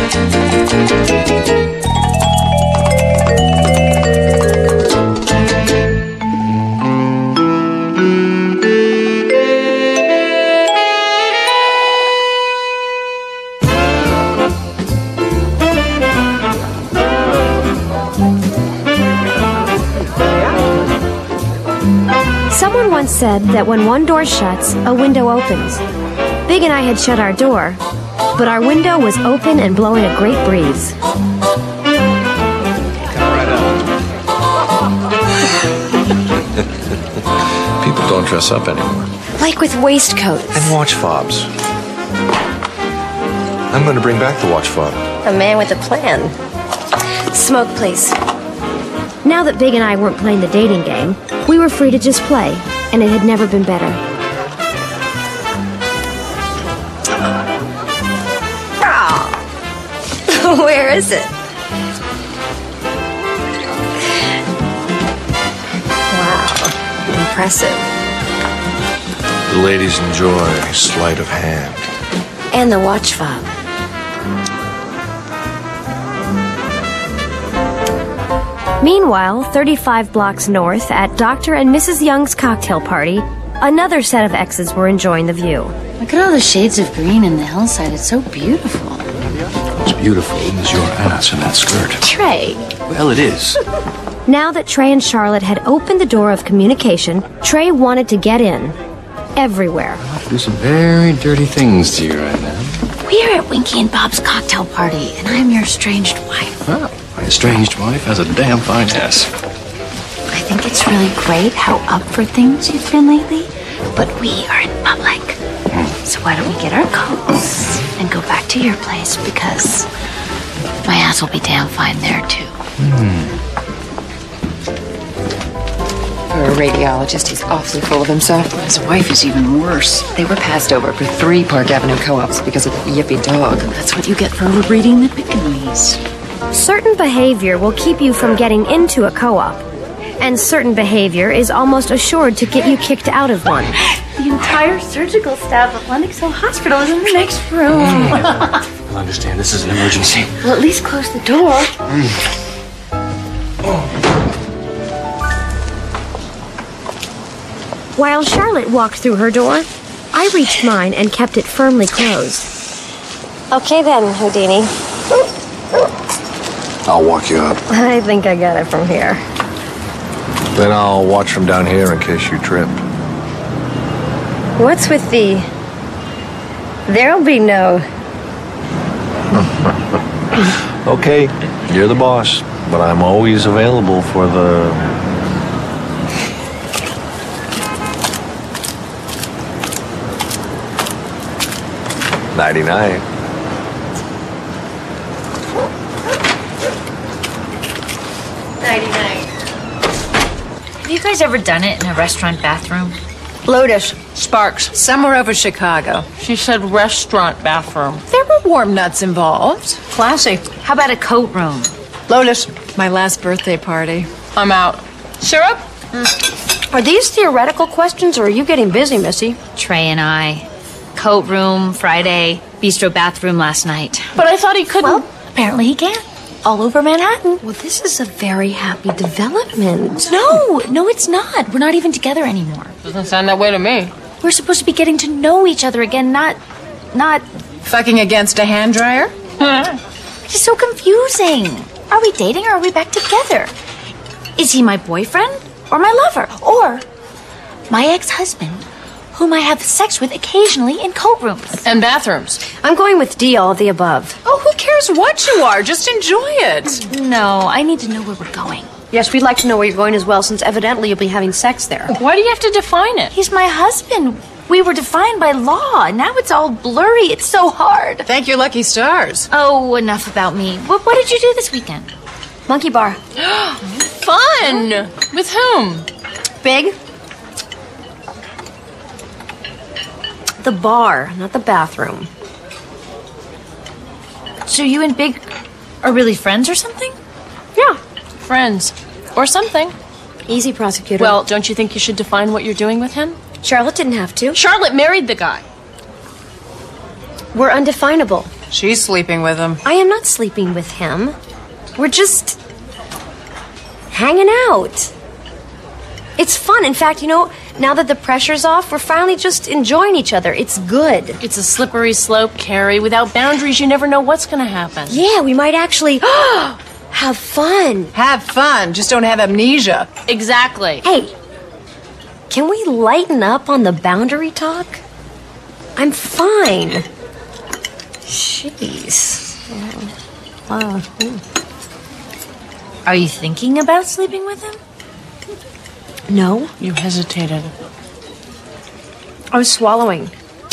Someone once said that when one door shuts, a window opens. Big and I had shut our door, but our window was open and blowing a great breeze. Come right up. People don't dress up anymore. Like with waistcoats. And watch fobs. I'm going to bring back the watch fob. A man with a plan. Smoke, please. Now that Big and I weren't playing the dating game, we were free to just play, and it had never been better. Oh. Where is it? Wow. Impressive. The ladies enjoy sleight of hand. And the watch fob. Meanwhile, 35 blocks north, at Dr. and Mrs. Young's cocktail party, another set of exes were enjoying the view. Look at all the shades of green in the hillside. It's so beautiful. What's beautiful is your ass in that skirt. Trey. Well, it is. Now that Trey and Charlotte had opened the door of communication, Trey wanted to get in. Everywhere. I'll do some very dirty things to you right now. We're at Winky and Bob's cocktail party, and I'm your estranged wife. Oh, my estranged wife has a damn fine ass. I think it's really great how up for things you've been lately, but we are in public. So why don't we get our coats and go back to your place, because my ass will be damn fine there, too. For a radiologist, he's awfully full of himself. His wife is even worse. They were passed over for 3 Park Avenue co-ops because of the yippy dog. That's what you get for overbreeding the pickaninnies. Certain behavior will keep you from getting into a co-op, and certain behavior is almost assured to get you kicked out of one. The entire surgical staff of Lenox Hill Hospital is in the next room. I understand this is an emergency. Well, at least close the door. While Charlotte walked through her door, I reached mine and kept it firmly closed. Okay then, Houdini. I'll walk you up. I think I got it from here. Then I'll watch from down here in case you trip. What's with the... There'll be no... Okay, you're the boss, but I'm always available for the... $99. Have you guys ever done it in a restaurant bathroom? Lotus, Sparks, somewhere over Chicago. She said restaurant bathroom. There were warm nuts involved. Classy. How about a coat room? Lotus, my last birthday party. I'm out. Syrup? Are these theoretical questions, or are you getting busy, Missy? Trey and I. Coat room, Friday, bistro bathroom last night. But I thought he couldn't. Well, apparently he can. All over Manhattan. Well, this is a very happy development. No, it's not. We're not even together anymore. Doesn't sound that way to me. We're supposed to be getting to know each other again, not... Fucking against a hand dryer? It's so confusing. Are we dating or are we back together? Is he my boyfriend or my lover? Or my ex-husband, whom I have sex with occasionally in coat rooms? And bathrooms. I'm going with D, all of the above. Oh, who cares what you are? Just enjoy it. No, I need to know where we're going. Yes, we'd like to know where you're going as well, since evidently you'll be having sex there. Why do you have to define it? He's my husband. We were defined by law. Now it's all blurry. It's so hard. Thank your lucky stars. Oh, enough about me. What did you do this weekend? Monkey bar. Fun! With whom? Big? The bar, not the bathroom. So you and Big are really friends or something? Yeah, friends. Or something. Easy, prosecutor. Well, don't you think you should define what you're doing with him? Charlotte didn't have to. Charlotte married the guy. We're undefinable. She's sleeping with him. I am not sleeping with him. We're just hanging out. It's fun. In fact, now that the pressure's off, we're finally just enjoying each other. It's good. It's a slippery slope, Carrie. Without boundaries, you never know what's going to happen. Yeah, we might actually have fun. Have fun, just don't have amnesia. Exactly. Hey, can we lighten up on the boundary talk? I'm fine. Jeez. Wow. Are you thinking about sleeping with him? No, You hesitated. I was swallowing.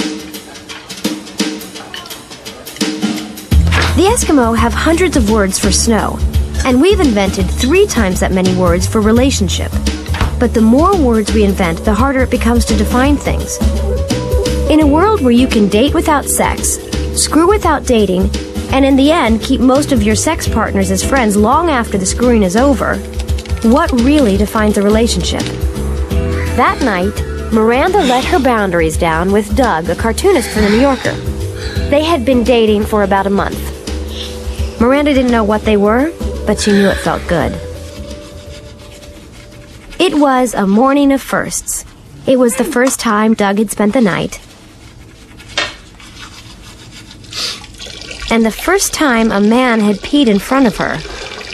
The Eskimo have hundreds of words for snow, and we've invented 3 times that many words for relationship. But the more words we invent, the harder it becomes to define things. In a world where you can date without sex, screw without dating, and in the end keep most of your sex partners as friends long after the screwing is over, what really defines a relationship? That night, Miranda let her boundaries down with Doug, a cartoonist for the New Yorker. They had been dating for about a month. Miranda didn't know what they were, but she knew it felt good. It was a morning of firsts. It was the first time Doug had spent the night, and the first time a man had peed in front of her.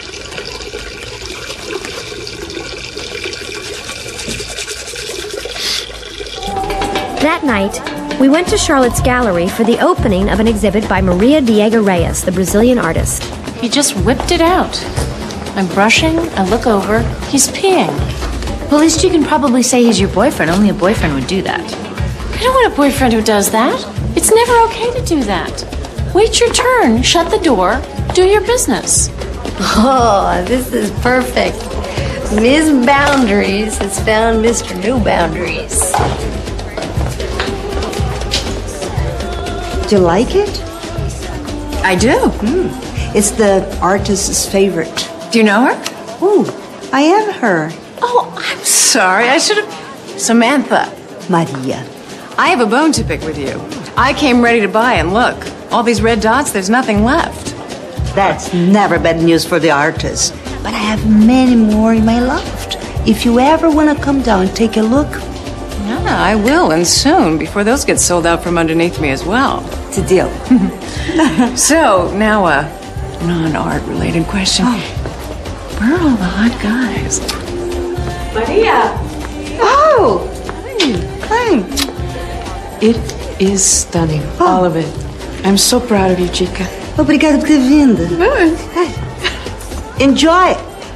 That night, we went to Charlotte's Gallery for the opening of an exhibit by Maria Diego Reyes, the Brazilian artist. He just whipped it out. I'm brushing, I look over, he's peeing. Well, at least you can probably say he's your boyfriend. Only a boyfriend would do that. I don't want a boyfriend who does that. It's never okay to do that. Wait your turn, shut the door, do your business. Oh, this is perfect. Ms. Boundaries has found Mr. New Boundaries. Do you like it? I do. It's the artist's favorite. Do you know her? Oh, I am her, Oh, I'm sorry. I should have. Samantha, Maria. I have a bone to pick with you. I came ready to buy, and look, all these red dots, there's nothing left. That's never bad news for the artist. But I have many more in my loft. If you ever want to come down and take a look, Yeah, I will, and soon, before those get sold out from underneath me as well. it's a deal. So, now a non-art related question. Where are all the hot guys? Oh! Hi. It is stunning, all of it. I'm so proud of you, Chica. Obrigada por ter vindo. Enjoy.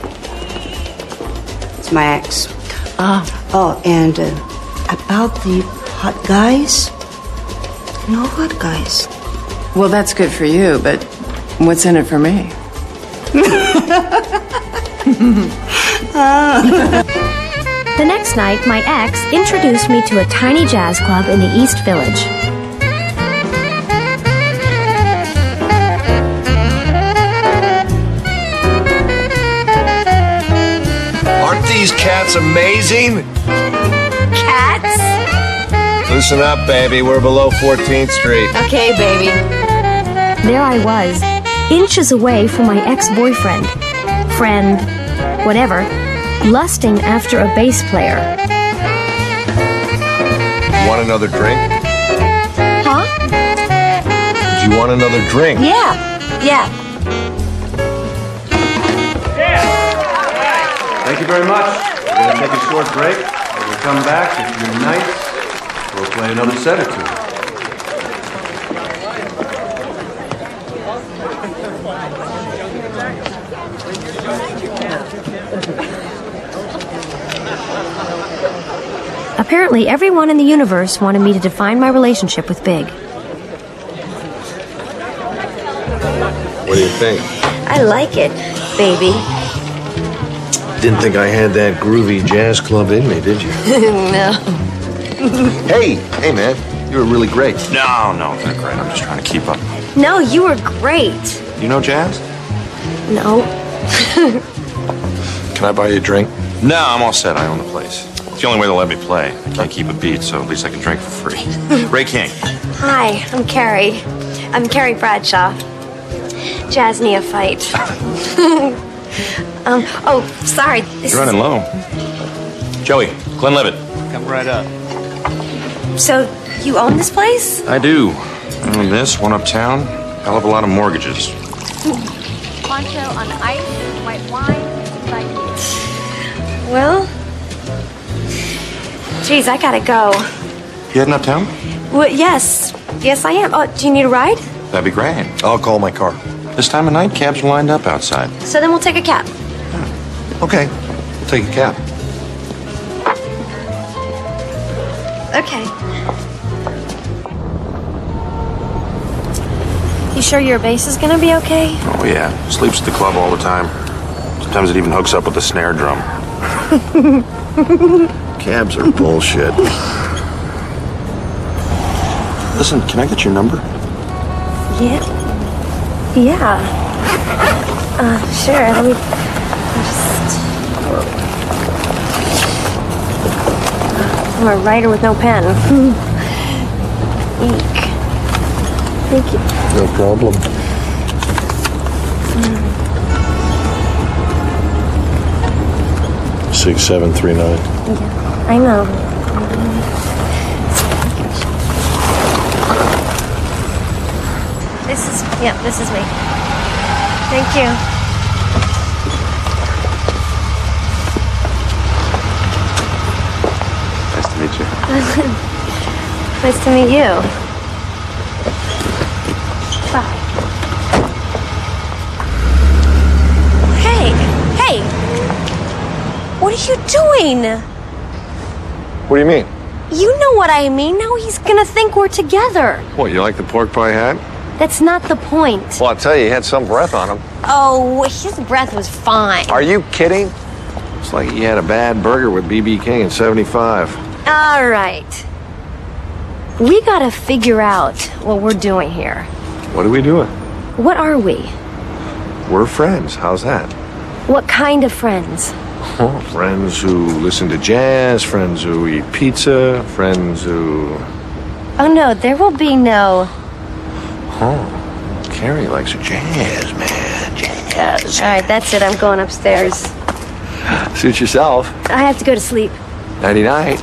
It's my ex. Oh, and about the hot guys? No hot guys. Well, that's good for you, but what's in it for me? The next night, my ex introduced me to a tiny jazz club in the East Village. Aren't these cats amazing? Cats? Loosen up, baby. We're below 14th Street. Okay, baby. There I was, inches away from my ex-boyfriend, friend, whatever, lusting after a bass player. You want another drink? Huh? Do you want another drink? Yeah. Thank you very much. We're going to take a short break. When we come back, if you're nice, we'll play another set or two. Apparently, everyone in the universe wanted me to define my relationship with Big. What do you think? I like it, baby. Didn't think I had that groovy jazz club in me, did you? No. Hey, man. You were really great. No, I'm not great. I'm just trying to keep up. No, you were great. You know jazz? No. Can I buy you a drink? No, I'm all set. I own the place. It's the only way they'll let me play. I can't keep a beat, so at least I can drink for free. Ray King. Hi, I'm Carrie. I'm Carrie Bradshaw. Jazz neophyte. Sorry. You're running low. Joey, Glenlivet. Come right up. So, you own this place? I do. I own this, one uptown. Hell of a lot of mortgages. Poncho on ice, white wine, like you. Well, geez, I gotta go. You heading uptown? Well, yes. Yes, I am. Oh, do you need a ride? That'd be great. I'll call my car. This time of night, cabs are lined up outside. So then we'll take a cab. Okay, we'll take a cab. Okay. You sure your bass is gonna be okay? Oh, yeah. Sleeps at the club all the time. Sometimes it even hooks up with the snare drum. Cabs are bullshit. Listen, can I get your number? Yeah. Sure. Let me just... I'm a writer with no pen. Eek. Thank you. No problem. 6739. Yeah, I know. This is me. Thank you. Nice to meet you. Nice to meet you. Bye. Hey! What are you doing? What do you mean? You know what I mean. Now he's gonna think we're together. What, you like the pork pie hat? That's not the point. Well, I'll tell you, he had some breath on him. Oh, his breath was fine. Are you kidding? It's like he had a bad burger with B.B. King in 75. All right. We gotta figure out what we're doing here. What are we doing? What are we? We're friends. How's that? What kind of friends? Oh, friends who listen to jazz, friends who eat pizza, friends who... Oh, no, there will be no... Oh, Carrie likes jazz, man. Jazz. All right, that's it. I'm going upstairs. Suit yourself. I have to go to sleep. Nighty-night.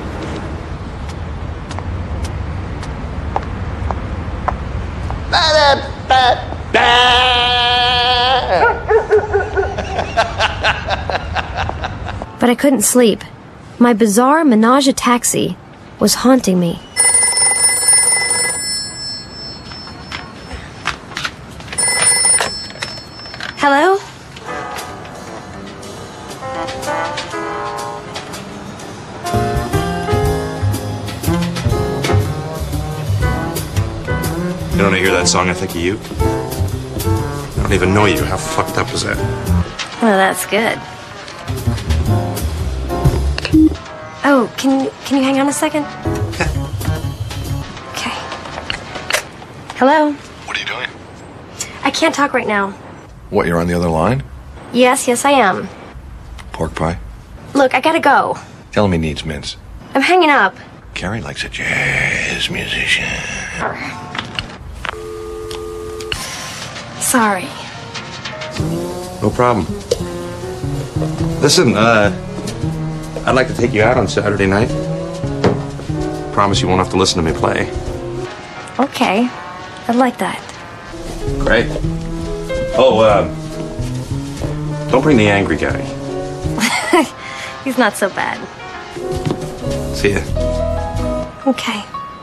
But I couldn't sleep. My bizarre menage-a-taxi was haunting me. Hello? You don't hear that song, I Think of You? I don't even know you. How fucked up is that? Well, that's good. Oh, can you hang on a second? Okay. Hello? What are you doing? I can't talk right now. What, you're on the other line? Yes, I am. Pork pie? Look, I gotta go. Tell him he needs mints. I'm hanging up. Carrie likes a jazz musician. Sorry. No problem. Listen, I'd like to take you out on Saturday night. Promise you won't have to listen to me play. Okay. I'd like that. Great. Oh, don't bring the angry guy. He's not so bad. See ya. Okay.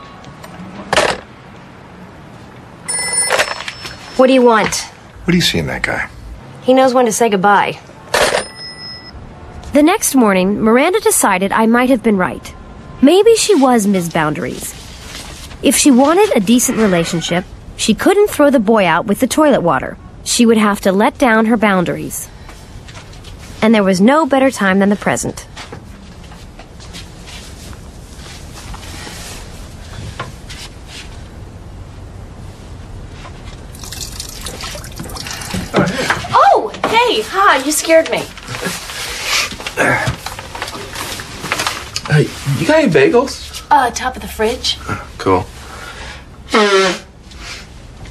What do you want? What do you see in that guy? He knows when to say goodbye. The next morning, Miranda decided I might have been right. Maybe she was Ms. Boundaries. If she wanted a decent relationship, she couldn't throw the boy out with the toilet water. She would have to let down her boundaries. And there was no better time than the present. Oh, hey, hi, you scared me. Hey, you got any bagels? Top of the fridge. Cool.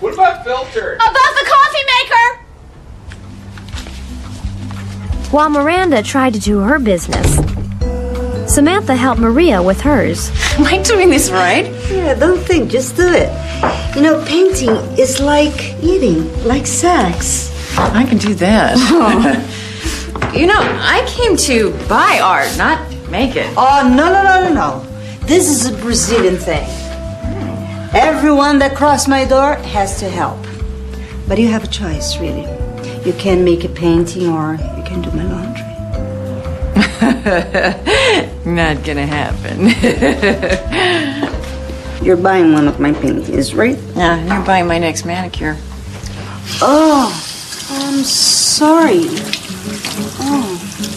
What about filtered? Above the coffee maker! While Miranda tried to do her business, Samantha helped Maria with hers. Am I doing this right? Yeah, don't think, just do it. You know, painting is like eating, like sex. I can do that. You know, I came to buy art, not make it. Oh, no. This is a Brazilian thing. Everyone that crosses my door has to help. But you have a choice, really. You can make a painting or you can do my laundry. Not gonna happen. You're buying one of my paintings, right? Yeah, you're buying my next manicure. Oh, I'm sorry. Oh.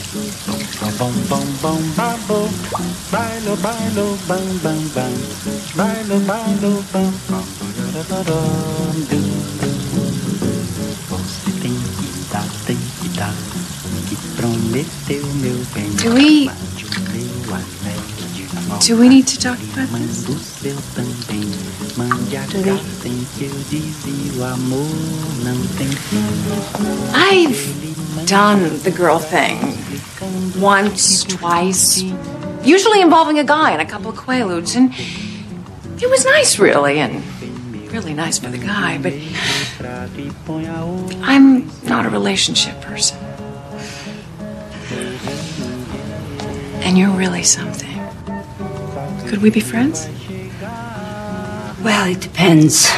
Do we need to talk about this? I've done the girl thing once, twice, usually involving a guy and a couple of quaaludes, and it was nice, really, and really nice for the guy, but I'm not a relationship person. And you're really something. Could we be friends? Well, it depends.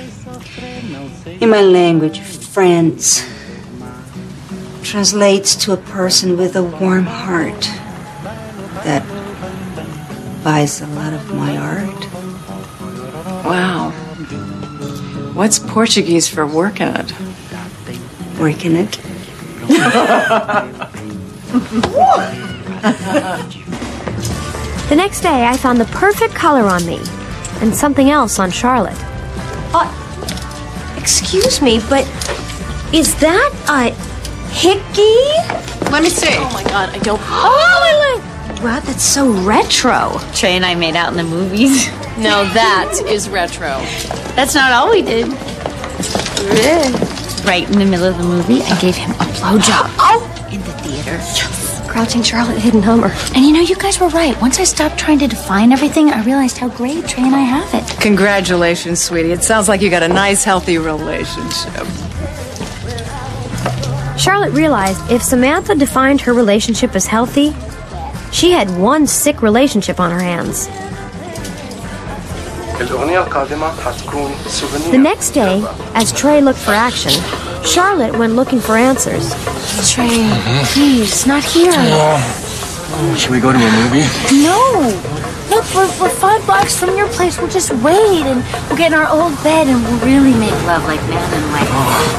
In my language, friends translates to a person with a warm heart that buys a lot of my art. Wow. What's Portuguese for working it? Working it? The next day, I found the perfect color on me and something else on Charlotte. Excuse me, but is that a hickey? Let me see. Oh my god, I don't. Oh, wow, that's so retro. Trey and I made out in the movies. No, that is retro. That's not all we did. Right in the middle of the movie, I gave him a blowjob. Oh! In the theater. Yes. Crouching Charlotte, hidden Hummer. And you know, you guys were right. Once I stopped trying to define everything, I realized how great Trey and I have it. Congratulations, sweetie. It sounds like you got a nice, healthy relationship. Charlotte realized if Samantha defined her relationship as healthy, she had one sick relationship on her hands. The next day, as Trey looked for action, Charlotte went looking for answers. Trey, please, not here. Should we go to a movie? No. Look, we're 5 blocks from your place. We'll just wait and we'll get in our old bed and we'll really make love like man and wife.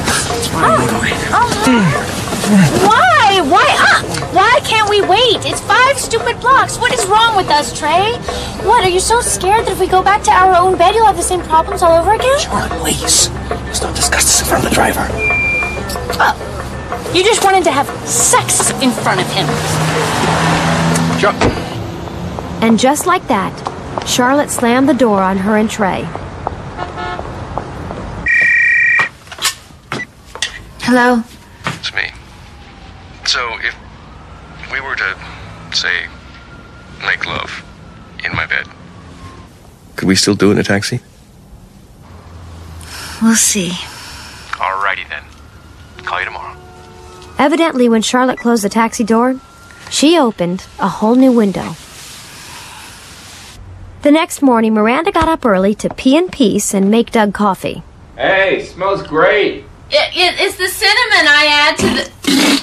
Why? Why can't we wait? It's 5 stupid blocks. What is wrong with us, Trey? What, are you so scared that if we go back to our own bed, you'll have the same problems all over again? Charlotte, please. Let's not discuss this in front of the driver. You just wanted to have sex in front of him. And just like that, Charlotte slammed the door on her and Trey. Hello? It's me. So, if we were to, say, make love in my bed, could we still do it in a taxi? We'll see. Alrighty then. Call you tomorrow. Evidently, when Charlotte closed the taxi door, she opened a whole new window. The next morning, Miranda got up early to pee in peace and make Doug coffee. Hey, smells great. It's the cinnamon I add to the...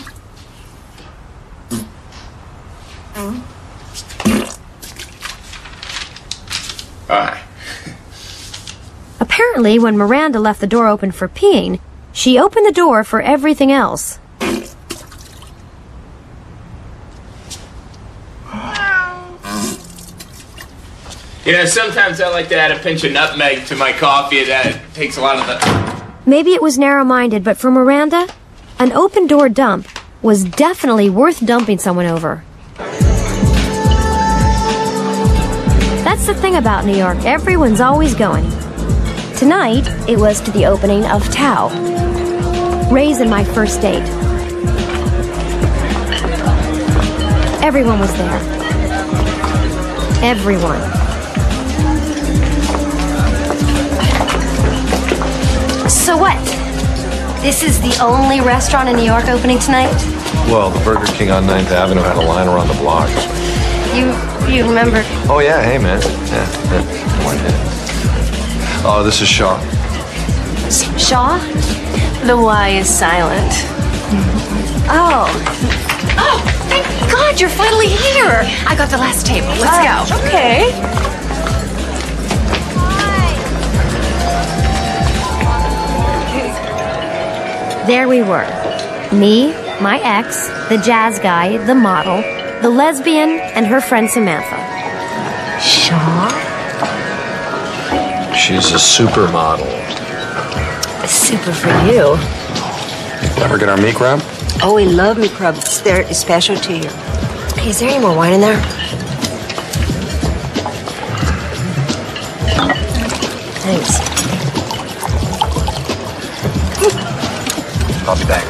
Hi. Apparently, when Miranda left the door open for peeing, she opened the door for everything else. You know, sometimes I like to add a pinch of nutmeg to my coffee. That takes a lot of the... Maybe it was narrow-minded, but for Miranda, an open-door dump was definitely worth dumping someone over. That's the thing about New York. Everyone's always going. Tonight, it was to the opening of Tao. Ray's and my first date. Everyone was there. Everyone. So what? This is the only restaurant in New York opening tonight? Well, the Burger King on 9th Avenue had a line around the block. You remember? Oh, yeah, hey, man. Yeah. Oh, this is Shaw. Shaw? The Y is silent. Oh, thank God you're finally here. I got the last table. Let's go. Okay. There we were. Me, my ex, the jazz guy, the model, the lesbian, and her friend Samantha. Shaw? She's a supermodel. Super for you. Ever get our meat grab? Oh, we love meat crab. It's their specialty here. Hey, is there any more wine in there? Thanks. I'll be back.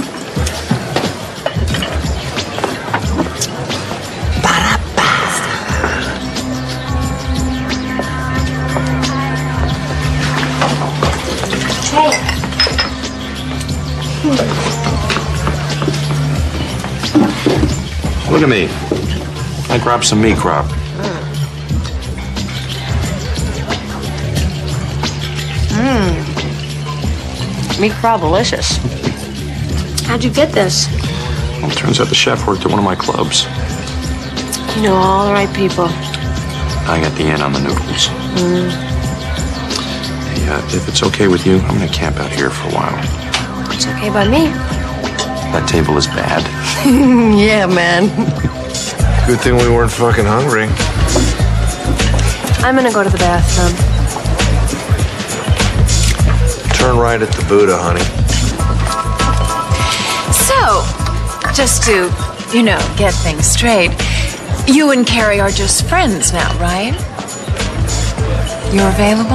Look at me. I grabbed some meat crab. Meat crab delicious. How'd you get this? Well, it turns out the chef worked at one of my clubs. You know all the right people. I got the in on the noodles. Hey, if it's okay with you, I'm gonna camp out here for a while. It's okay by me. That table is bad. Yeah, man. Good thing we weren't fucking hungry. I'm gonna go to the bathroom. Turn right at the Buddha, honey. So, just to, get things straight, you and Carrie are just friends now, right? You're available?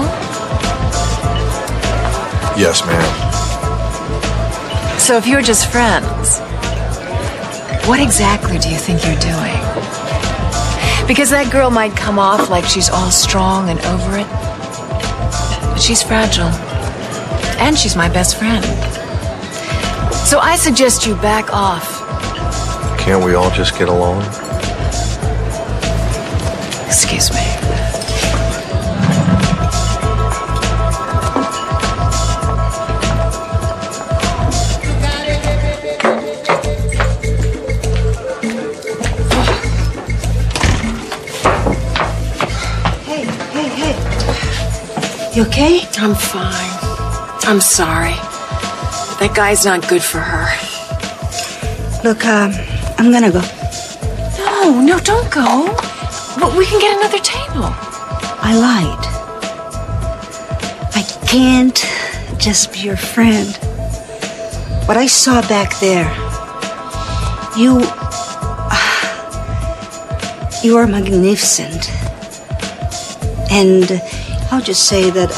Yes, ma'am. So if you're just friends, what exactly do you think you're doing? Because that girl might come off like she's all strong and over it, but she's fragile. And she's my best friend. So I suggest you back off. Can't we all just get along? Excuse me. Hey. You okay? I'm fine. I'm sorry. That guy's not good for her. Look, I'm gonna go. No, don't go. But we can get another table. I lied. I can't just be your friend. What I saw back there, you are magnificent. And I'll just say that,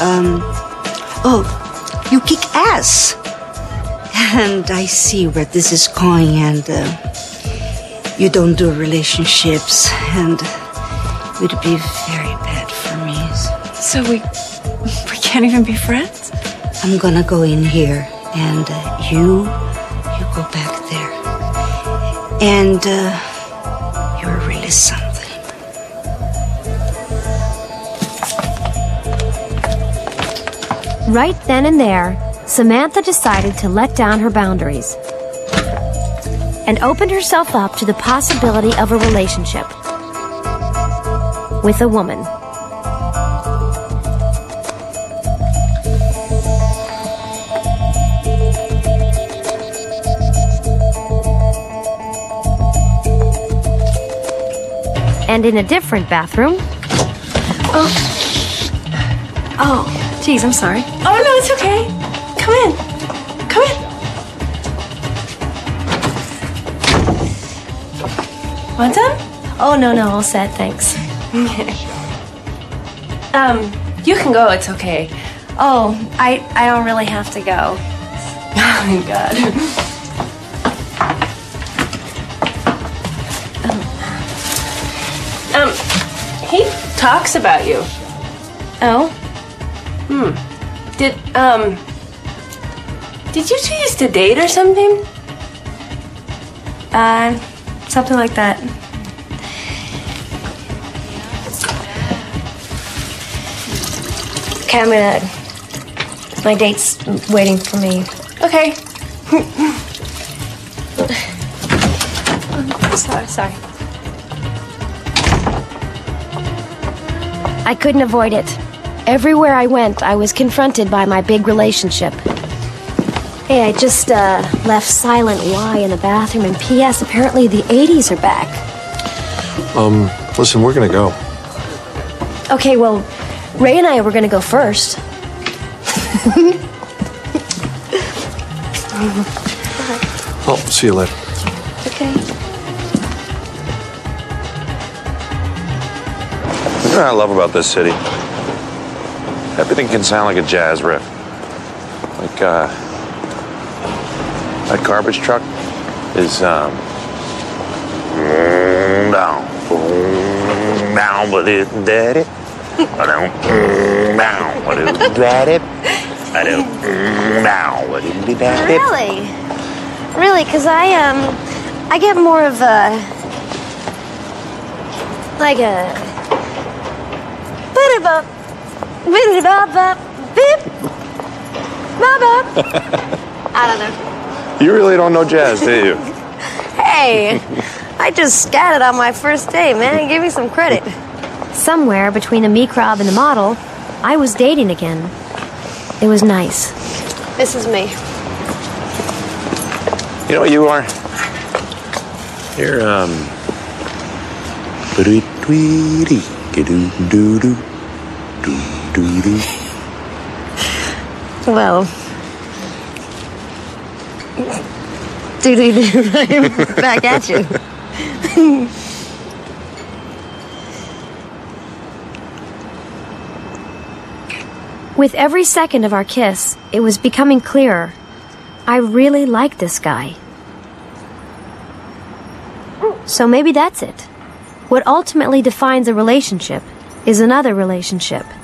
you kick ass. And I see where this is going, and you don't do relationships, and it would be very bad for me. So we can't even be friends? I'm gonna go in here, and you go back there. And you're really something. Right then and there, Samantha decided to let down her boundaries and opened herself up to the possibility of a relationship with a woman. And in a different bathroom. Oh, geez, I'm sorry. Oh, no, it's okay. Come in. Come in. Want some? Oh, no, all set, thanks. You can go, it's okay. Oh, I don't really have to go. Oh my God. He talks about you. Oh? Did you two used to date or something? Something like that. Okay, my date's waiting for me. Okay. Sorry. I couldn't avoid it. Everywhere I went, I was confronted by my big relationship. Hey, I just left Silent Y in the bathroom, and P.S. apparently the 80s are back. Listen, we're gonna go. Okay, well, Ray and I were gonna go first. Well, see you later. Okay. You know what I love about this city? Everything can sound like a jazz riff. Like, that garbage truck is, down, but it's daddy. I don't, but it's daddy. I don't, but it's daddy. Really, because I get more of a, like a, I don't know. You really don't know jazz, do you? Hey, I just scattered on my first day, man. Give me some credit. Somewhere between a microb and a model, I was dating again. It was nice. This is me. You know what you are? You're, Well, I'm back at you. With every second of our kiss, it was becoming clearer. I really like this guy. So maybe that's it. What ultimately defines a relationship is another relationship.